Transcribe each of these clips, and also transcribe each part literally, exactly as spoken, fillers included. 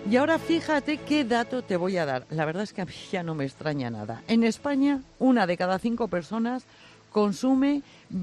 Y ahora fíjate qué dato te voy a dar. La verdad es que a mí ya no me extraña nada. En España, una de cada cinco personas consume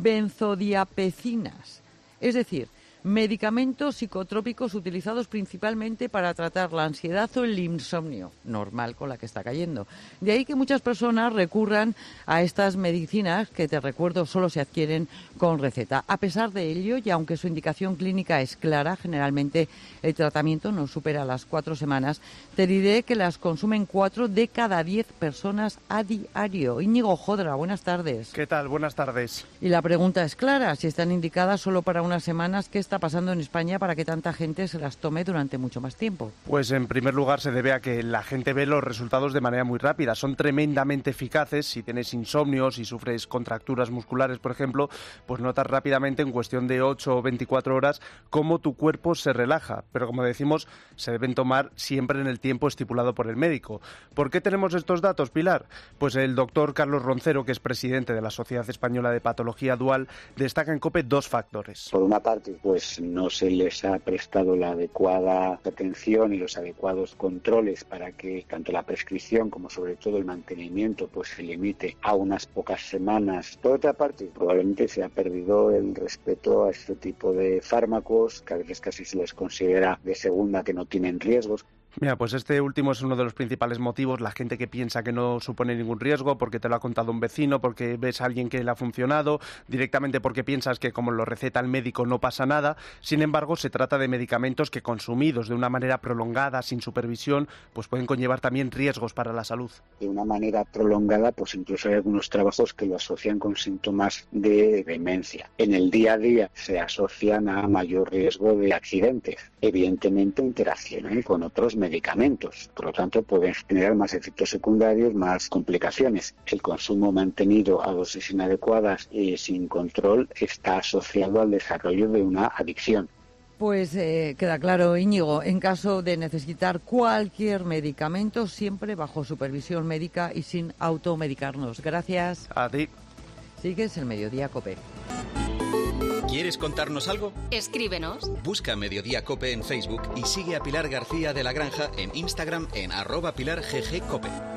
benzodiazepinas, es decir, medicamentos psicotrópicos utilizados principalmente para tratar la ansiedad o el insomnio, normal con la que está cayendo. De ahí que muchas personas recurran a estas medicinas que, te recuerdo, solo se adquieren con receta. A pesar de ello, y aunque su indicación clínica es clara, generalmente el tratamiento no supera las cuatro semanas, te diré que las consumen cuatro de cada diez personas a diario. Íñigo Jodra, buenas tardes. ¿Qué tal? Buenas tardes. Y la pregunta es clara, si están indicadas solo para unas semanas, ¿qué está pasando en España para que tanta gente se las tome durante mucho más tiempo? Pues en primer lugar se debe a que la gente ve los resultados de manera muy rápida. Son tremendamente eficaces. Si tienes insomnio, si sufres contracturas musculares, por ejemplo, pues notas rápidamente en cuestión de ocho o veinticuatro horas cómo tu cuerpo se relaja. Pero como decimos, se deben tomar siempre en el tiempo estipulado por el médico. ¿Por qué tenemos estos datos, Pilar? Pues el doctor Carlos Roncero, que es presidente de la Sociedad Española de Patología Dual, destaca en COPE dos factores. Por una parte, pues no se les ha prestado la adecuada atención y los adecuados controles para que tanto la prescripción como sobre todo el mantenimiento pues se limite a unas pocas semanas. Por otra parte, probablemente se ha perdido el respeto a este tipo de fármacos, que a veces casi se les considera de segunda, que no tienen riesgos. Mira, pues este último es uno de los principales motivos, la gente que piensa que no supone ningún riesgo porque te lo ha contado un vecino, porque ves a alguien que le ha funcionado, directamente porque piensas que como lo receta el médico no pasa nada. Sin embargo, se trata de medicamentos que consumidos de una manera prolongada, sin supervisión, pues pueden conllevar también riesgos para la salud. De una manera prolongada, pues incluso hay algunos trabajos que lo asocian con síntomas de demencia. En el día a día se asocian a mayor riesgo de accidentes. Evidentemente interaccionan con otros medicamentos, por lo tanto pueden generar más efectos secundarios, más complicaciones. El consumo mantenido a dosis inadecuadas y sin control está asociado al desarrollo de una adicción. Pues eh, queda claro, Íñigo, en caso de necesitar cualquier medicamento, siempre bajo supervisión médica y sin automedicarnos. Gracias. A ti. Sigues el Mediodía COPE. ¿Quieres contarnos algo? Escríbenos. Busca Mediodía COPE en Facebook y sigue a Pilar García de la Granja en Instagram en arroba Pilar G G Cope.